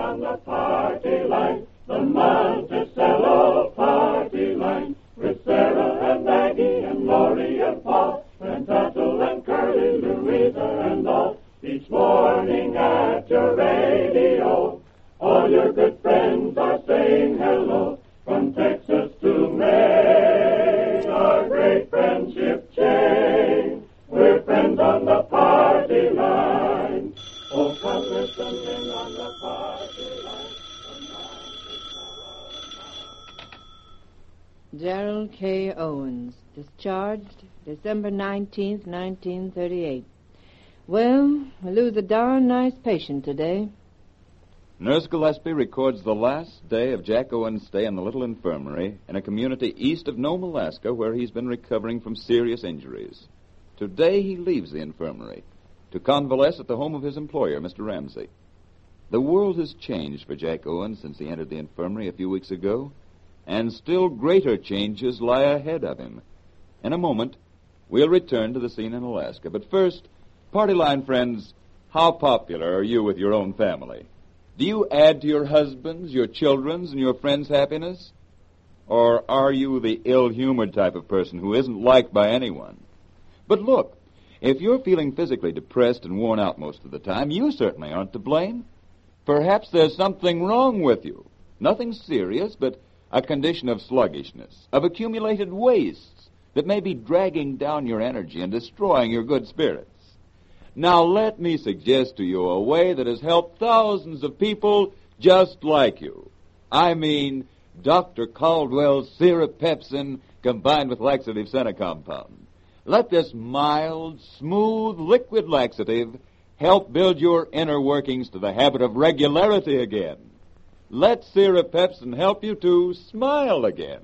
on the party line, the Monticello party line, with Sarah and Maggie and Laurie and Paul, and Tattle and Curly, Louisa and all, each morning at your radio. All your good friends are saying hello, from Texas to Maine, our great friendship chain. We're friends on the party line. Oh, come listen in on the party line. Gerald K. Owens, discharged December 19th, 1938. Well, we lose a darn nice patient today. Nurse Gillespie records the last day of Jack Owens' stay in the little infirmary in a community east of Nome, Alaska, where he's been recovering from serious injuries. Today he leaves the infirmary to convalesce at the home of his employer, Mr. Ramsey. The world has changed for Jack Owens since he entered the infirmary a few weeks ago, and still greater changes lie ahead of him. In a moment, we'll return to the scene in Alaska. But first, party line friends, how popular are you with your own family? Do you add to your husband's, your children's, and your friends' happiness? Or are you the ill-humored type of person who isn't liked by anyone? But look, if you're feeling physically depressed and worn out most of the time, you certainly aren't to blame. Perhaps there's something wrong with you. Nothing serious, but a condition of sluggishness, of accumulated wastes that may be dragging down your energy and destroying your good spirits. Now, let me suggest to you a way that has helped thousands of people just like you. I mean, Dr. Caldwell's Syrup Pepsin combined with laxative Senna compound. Let this mild, smooth, liquid laxative help build your inner workings to the habit of regularity again. Let Syrup Pepsin help you to smile again.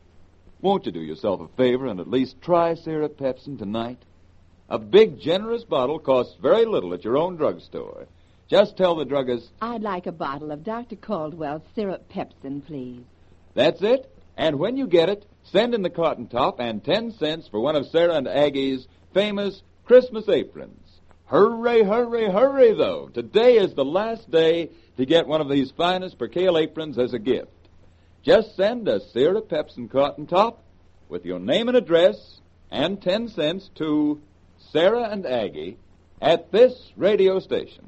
Won't you do yourself a favor and at least try Syrup Pepsin tonight? A big, generous bottle costs very little at your own drugstore. Just tell the druggist, I'd like a bottle of Dr. Caldwell's Syrup Pepsin, please. That's it. And when you get it, send in the cotton top and 10 cents for one of Sarah and Aggie's famous Christmas aprons. Hurry, hurry, hurry, though. Today is the last day to get one of these finest percale aprons as a gift. Just send a Syrup Pepsin cotton top with your name and address and 10 cents to Sarah and Aggie at this radio station.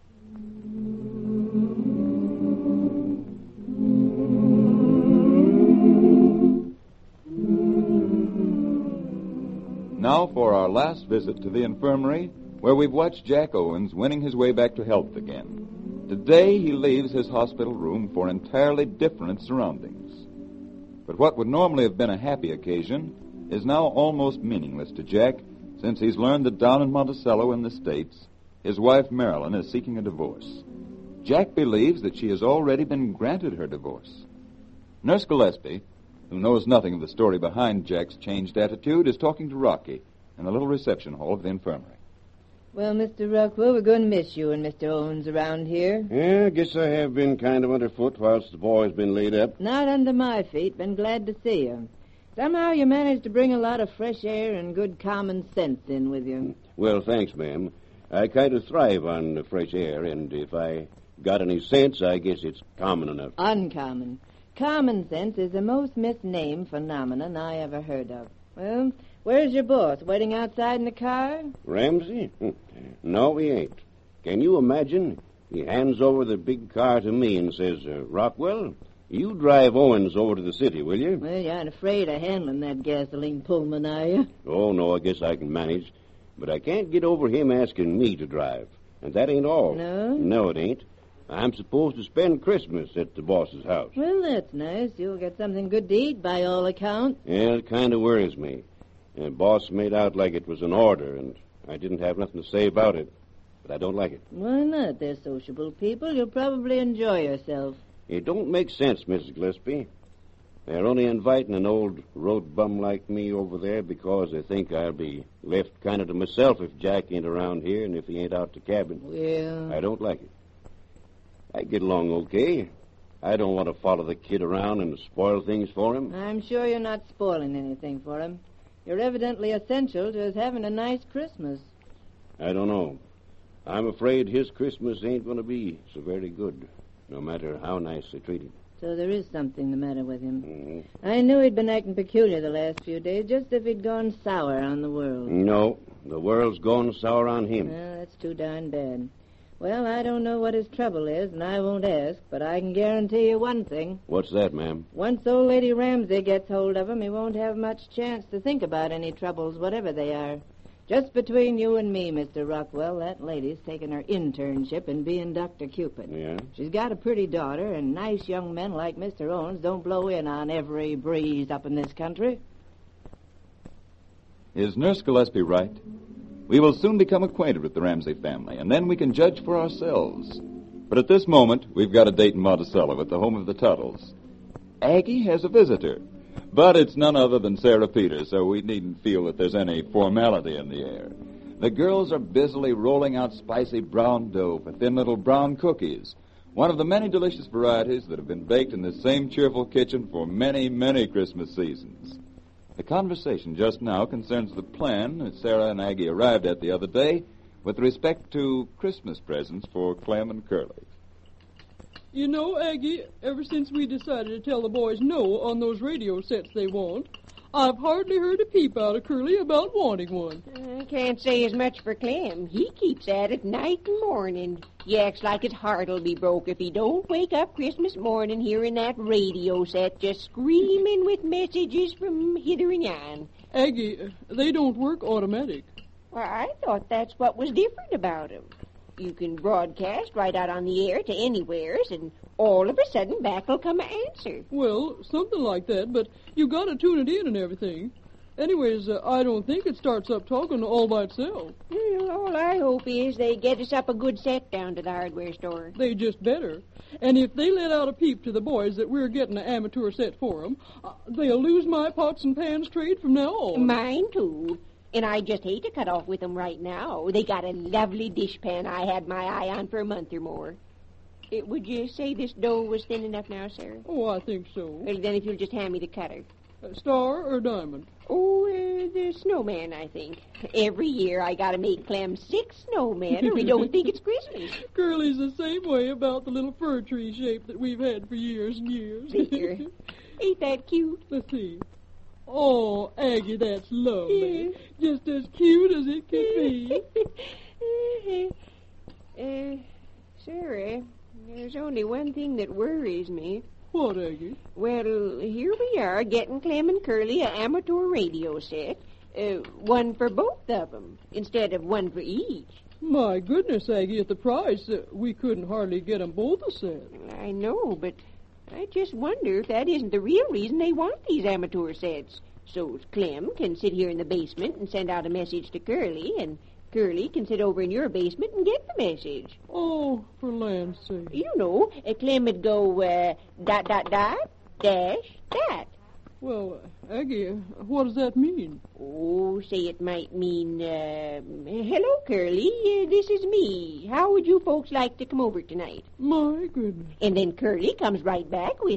Now for our last visit to the infirmary, where we've watched Jack Owens winning his way back to health again. Today he leaves his hospital room for entirely different surroundings. But what would normally have been a happy occasion is now almost meaningless to Jack, since he's learned that down in Monticello in the States, his wife Marilyn is seeking a divorce. Jack believes that she has already been granted her divorce. Nurse Gillespie, who knows nothing of the story behind Jack's changed attitude, is talking to Rocky in the little reception hall of the infirmary. Well, Mr. Rockwell, we're going to miss you and Mr. Owens around here. Yeah, I guess I have been kind of underfoot whilst the boy's been laid up. Not under my feet. Been glad to see you. Somehow you managed to bring a lot of fresh air and good common sense in with you. Well, thanks, ma'am. I kind of thrive on the fresh air, and if I got any sense, I guess it's common enough. Uncommon. Common sense is the most misnamed phenomenon I ever heard of. Well, where's your boss? Waiting outside in the car? Ramsey? No, he ain't. Can you imagine? He hands over the big car to me and says, Rockwell, you drive Owens over to the city, will you? Well, you aren't afraid of handling that gasoline Pullman, are you? Oh, no, I guess I can manage. But I can't get over him asking me to drive. And that ain't all. No? No, it ain't. I'm supposed to spend Christmas at the boss's house. Well, that's nice. You'll get something good to eat, by all accounts. Yeah, it kind of worries me. The boss made out like it was an order, and I didn't have nothing to say about it. But I don't like it. Why not? They're sociable people. You'll probably enjoy yourself. It don't make sense, Mrs. Gillespie. They're only inviting an old road bum like me over there because they think I'll be left kind of to myself if Jack ain't around here and if he ain't out to cabin. Well, I don't like it. I get along okay. I don't want to follow the kid around and spoil things for him. I'm sure you're not spoiling anything for him. You're evidently essential to his having a nice Christmas. I don't know. I'm afraid his Christmas ain't going to be so very good. no matter how nice they treat him. So there is something the matter with him. Mm-hmm. I knew he'd been acting peculiar the last few days, just as if he'd gone sour on the world. No, the world's gone sour on him. Well, that's too darn bad. Well, I don't know what his trouble is, and I won't ask, but I can guarantee you one thing. What's that, ma'am? Once old Lady Ramsey gets hold of him, he won't have much chance to think about any troubles, whatever they are. Just between you and me, Mr. Rockwell, that lady's taken her internship in being Dr. Cupid. Yeah? She's got a pretty daughter, and nice young men like Mr. Owens don't blow in on every breeze up in this country. Is Nurse Gillespie right? We will soon become acquainted with the Ramsey family, and then we can judge for ourselves. But at this moment, we've got a date in Monticello at the home of the Tuttles. Aggie has a visitor, but it's none other than Sarah Peters, so we needn't feel that there's any formality in the air. The girls are busily rolling out spicy brown dough for thin little brown cookies, one of the many delicious varieties that have been baked in this same cheerful kitchen for many, many Christmas seasons. The conversation just now concerns the plan that Sarah and Aggie arrived at the other day with respect to Christmas presents for Clem and Curly. You know, Aggie, ever since we decided to tell the boys no on those radio sets they want, I've hardly heard a peep out of Curly about wanting one. I can't say as much for Clem. He keeps at it night and morning. He acts like his heart'll be broke if he don't wake up Christmas morning hearing that radio set just screaming with messages from hither and yon. Aggie, they don't work automatic. Well, I thought that's what was different about 'em. You can broadcast right out on the air to anywheres, and all of a sudden back will come an answer. Well, something like that, but you gotta tune it in and everything. Anyways, I don't think it starts up talking all by itself. Well, all I hope is they get us up a good set down to the hardware store. They just better. And if they let out a peep to the boys that we're getting an amateur set for 'em, they'll lose my pots and pans trade from now on. Mine, too. And I just hate to cut off with them right now. They got a lovely dishpan I had my eye on for a month or more. Would you say this dough was thin enough now, Sarah? Oh, I think so. Well, then if you'll just hand me the cutter. Star or diamond? Oh, the snowman, I think. Every year I gotta make Clem 6 snowmen or we don't think it's Christmas. Curly's the same way about the little fir tree shape that we've had for years and years. There. Ain't that cute? Let's see. Oh, Aggie, that's lovely. Just as cute as it can be. Sarah, there's only one thing that worries me. What, Aggie? Well, here we are getting Clem and Curly an amateur radio set. One for both of them, instead of one for each. My goodness, Aggie, at the price, we couldn't hardly get them both a set. I know, but I just wonder if that isn't the real reason they want these amateur sets. So Clem can sit here in the basement and send out a message to Curly, and Curly can sit over in your basement and get the message. Oh, for land's sake. You know, Clem would go, ... Well, Aggie, what does that mean? Oh, say it might mean, hello, Curly, this is me. How would you folks like to come over tonight? My goodness. And then Curly comes right back with, ...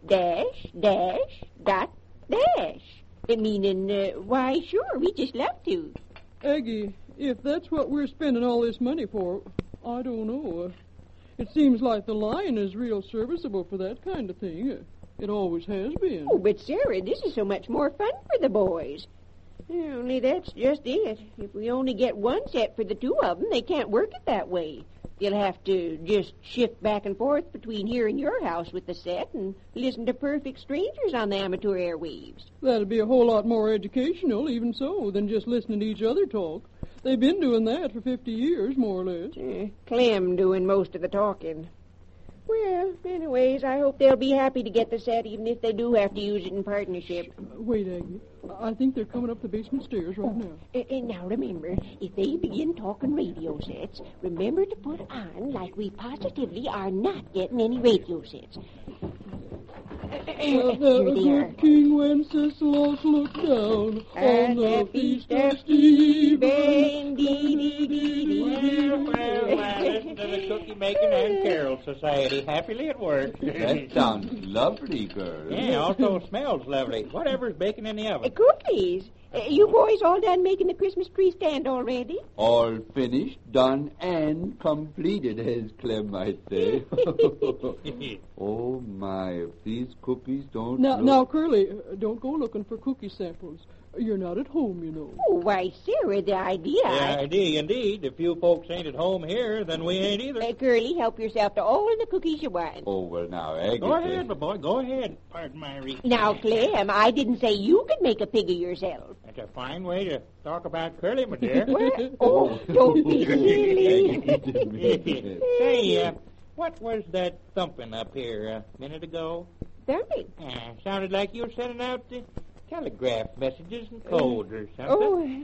Meaning, why, sure, we just love to. Aggie, if that's what we're spending all this money for, I don't know. It seems like the line is real serviceable for that kind of thing. It always has been. Oh, but Sarah, this is so much more fun for the boys. Only that's just it. If we only get one set for the two of them, they can't work it that way. You'll have to just shift back and forth between here and your house with the set and listen to perfect strangers on the amateur airwaves. That'd be a whole lot more educational, even so, than just listening to each other talk. They've been doing that for 50 years, more or less. Clem doing most of the talking. Well, anyways, I hope they'll be happy to get the set, even if they do have to use it in partnership. Wait, Aggie. I think they're coming up the basement stairs right now. And now remember, if they begin talking radio sets, remember to put on like we positively are not getting any radio sets. Here they are. Good King Wenceslas looked down on the feast of Stephen. Well, listen to the Cookie Making and Carol Society happily at work. That sounds lovely, girl. Yeah, also smells lovely. Whatever's baking in the oven? Cookies. You boys all done making the Christmas tree stand already? All finished, done, and completed, as Clem might say. Oh, my, if these cookies don't Now, Curly, don't go looking for cookie samples. You're not at home, you know. Oh, why, Sarah, the idea... The idea, indeed. If you folks ain't at home here, then we ain't either. Curly, help yourself to all of the cookies you want. Oh, well, now, Aggie... Go ahead, my boy, go ahead. Pardon my reach. Now, Clem, I didn't say you could make a pig of yourself. That's a fine way to talk about Curly, my dear. What? Oh, don't be silly. Say, what was that thumping up here a minute ago? Thumping? Sounded like you were sending out telegraph messages and codes or something.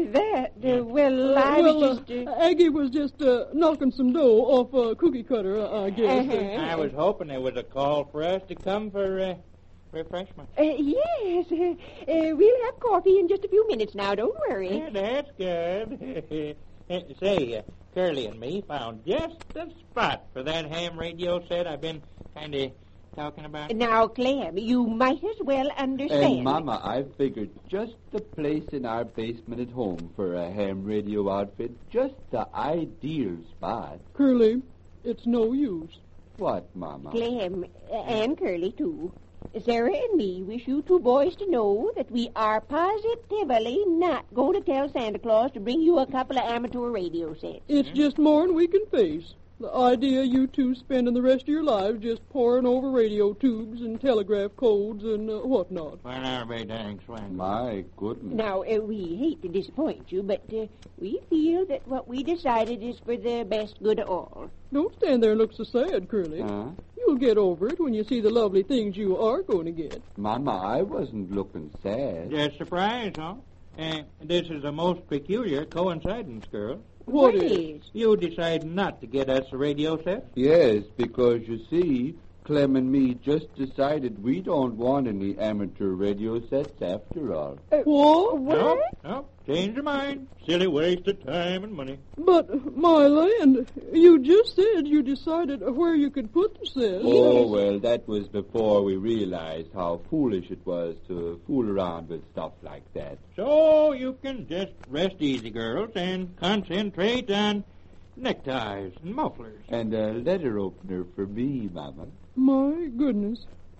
Well, I was just... Aggie was just knocking some dough off a cookie cutter, I guess. I was hoping there was a call for us to come for refreshment. Yes. We'll have coffee in just a few minutes now, don't worry. Yeah, that's good. Say, Curly and me found just the spot for that ham radio set I've been kind of talking about. Now, Clem, you might as well understand. And, Mama, I figured just the place in our basement at home for a ham radio outfit, just the ideal spot. Curly, it's no use. What, Mama? Clem, and Curly, too. Sarah and me wish you two boys to know that we are positively not going to tell Santa Claus to bring you a couple of amateur radio sets. It's just more'n we can face. The idea you two spending the rest of your lives just poring over radio tubes and telegraph codes and whatnot. Well, now, be dang swing. My goodness. Now, we hate to disappoint you, but we feel that what we decided is for the best good of all. Don't stand there and look so sad, Curly. Huh? You'll get over it when you see the lovely things you are going to get. Mama, I wasn't looking sad. Just surprised, huh? This is a most peculiar coincidence, girl. What is? You decide not to get us a radio set? Yes, because you see, Clem and me just decided we don't want any amateur radio sets after all. What? Nope. Change your mind. Silly waste of time and money. But, my land, you just said you decided where you could put the set. Oh, well, that was before we realized how foolish it was to fool around with stuff like that. So you can just rest easy, girls, and concentrate on neckties and mufflers. And a letter opener for me, Mama. My goodness.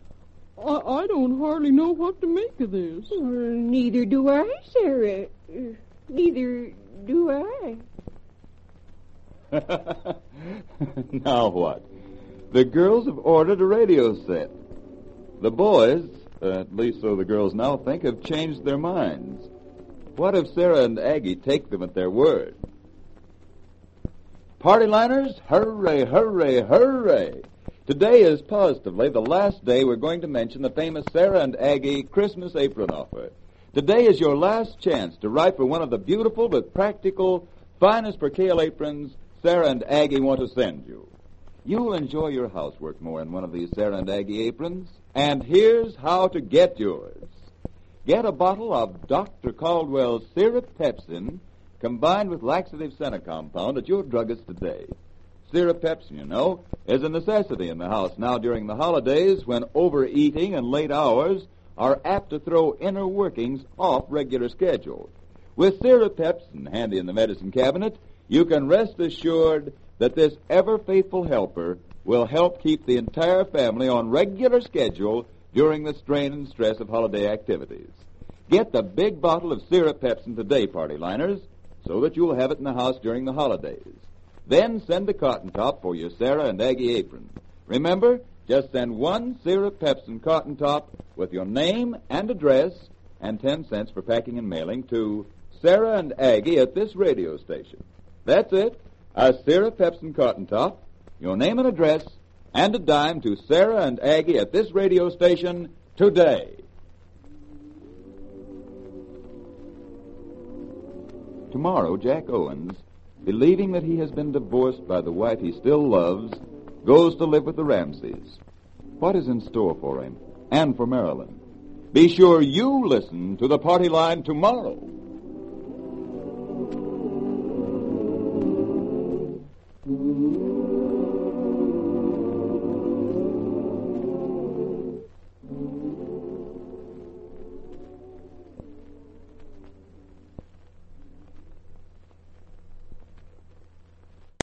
I don't hardly know what to make of this. Neither do I, Sarah. Neither do I. Now what? The girls have ordered a radio set. The boys, at least so the girls now think, have changed their minds. What if Sarah and Aggie take them at their word? Party liners, hooray, hooray, hooray! Today is positively the last day we're going to mention the famous Sarah and Aggie Christmas apron offer. Today is your last chance to write for one of the beautiful but practical, finest percale aprons Sarah and Aggie want to send you. You'll enjoy your housework more in one of these Sarah and Aggie aprons. And here's how to get yours. Get a bottle of Dr. Caldwell's Syrup Pepsin combined with laxative senna compound at your druggist today. Syrup Pepsin, you know, is a necessity in the house now during the holidays when overeating and late hours are apt to throw inner workings off regular schedule. With Syrup Pepsin handy in the medicine cabinet, you can rest assured that this ever-faithful helper will help keep the entire family on regular schedule during the strain and stress of holiday activities. Get the big bottle of Syrup Pepsin today, party liners, so that you'll have it in the house during the holidays. Then send a cotton top for your Sarah and Aggie apron. Remember, just send one Syrup Pepsin cotton top with your name and address and 10 cents for packing and mailing to Sarah and Aggie at this radio station. That's it, a Syrup Pepsin cotton top, your name and address, and a dime to Sarah and Aggie at this radio station today. Tomorrow, Jack Owens, believing that he has been divorced by the wife he still loves, goes to live with the Ramseys. What is in store for him and for Marilyn? Be sure you listen to the Party Line tomorrow.